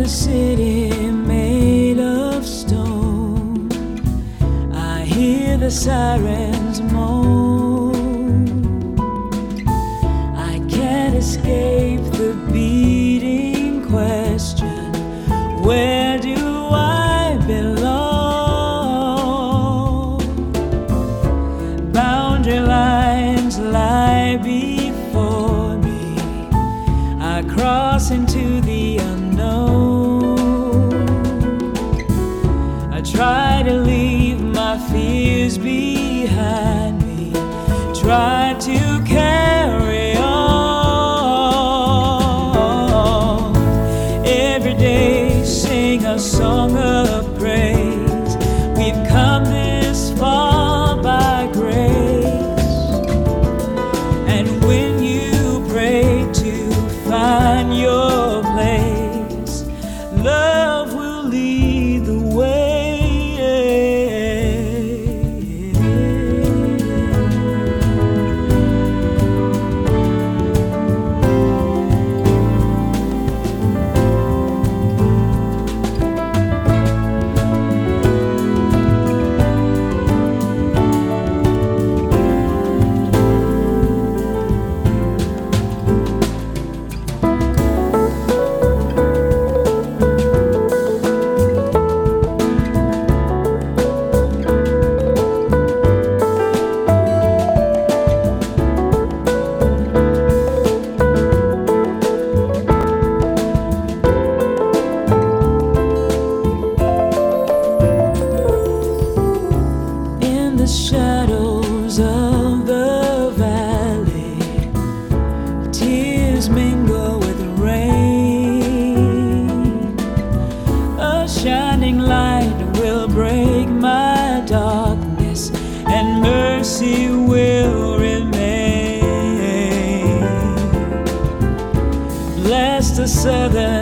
city made of stone, I hear the sirens moan. I can't escape the beating question, where do I belong? Boundary lines lie before me, I cross into the unknown. I try to leave my fears behind me, try to carry on. Every day sing a song of praise, we've come this far by grace. And when you pray to find your place, love will lead the way. The shadows of the valley, tears mingle with rain. A shining light will break my darkness, and mercy will remain. Bless the southern